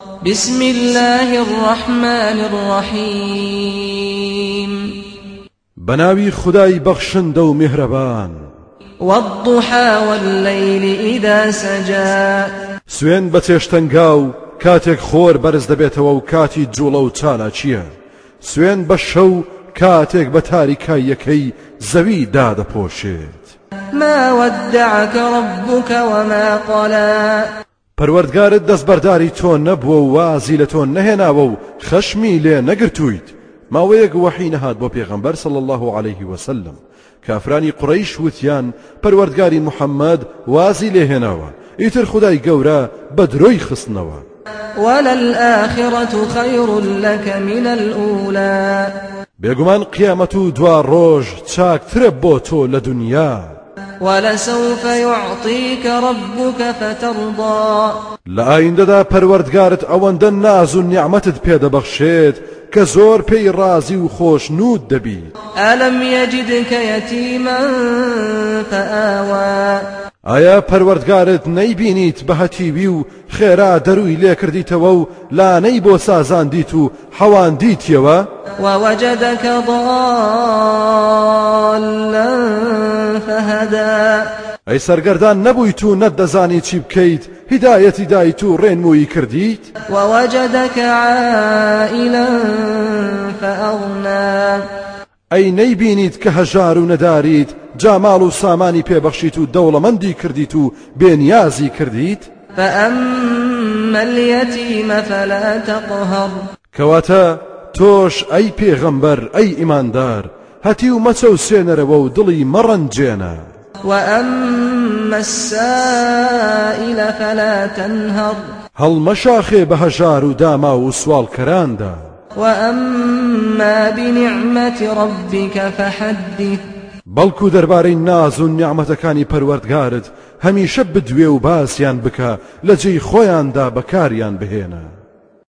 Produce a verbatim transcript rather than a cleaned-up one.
بسم الله الرحمن الرحيم بناوي خداي بخشند و مهربان والضحى والليل إذا سجى سوين بتشتنگاو كاتك خور برز دبيتوا و كاتي جولو تانا چيا سوين بشو كاتك بتاريكا يكي زوي داد پوشيت ما ودعك ربك وما قلى پروردگارت دەستبەرداری تۆ نەبووە و وازی لە تۆ نەهێناوە و خەشمی لێ نەگرتوویت ماوەیەک وەحی نەهات بۆ پێغەمبەر صلی الله عليه وسلم کافرانی قوڕەیش وتیان پەروەردگاری محەممەد وازی لێهێناوە ئیتر خودای گەورە بە درۆی خستنەوە وللآخرة خير لك من الأولى بێگومان قیامەت و دوا ڕۆژ چاکترە بۆ تۆ لە دنیا ولسوف يعطيك ربك فترضى لآيندەدا پەروەردگارت ئەوەندە ناز و نیعمەتت پێدەبەخشێت کە زۆر پێی رازی و خۆشنود دەبیت ألم يجدك يتيما فآوى ئایا پەروەردگارت نەیبینیت بە هەتیوی و خێرا دەروی لێ کردیتەوە و لانەی بۆ سازاندیت و حەواندیتیەوە ووجدك ضالا فهدى ئەی سەرگەردان نەبوویت و نەتدەزانی چی بکەیت هیدایەتی دایت و ڕێنمووی کردیت ووجدك عائلا فأغنى ئەی نەیبینیت کە هەژار و نەداریت جاماڵ و سامانی پێبەخشیت و دەوڵەمەندی کردیت و بێنیازی کردیت فأما اليتيم فلا تقهر کەواتە تۆش ئەی پێغەمبەر ئەی ئیماندار هەتی و مەچەوسێنەرەوە و دڵی مەڕەنجێنە وأما السائل فلا تنهر هەڵمەشاخێ بە هەژار و داما و سوالکەراندا وأما بنعمة ربك فحدث بەڵکو دەربارەی ناز و نیعمەتەکانی پەروەردگارت هەمیشە بدوێ و باسییان بکە لە جێی خۆیاندا بەکاریان بهێنە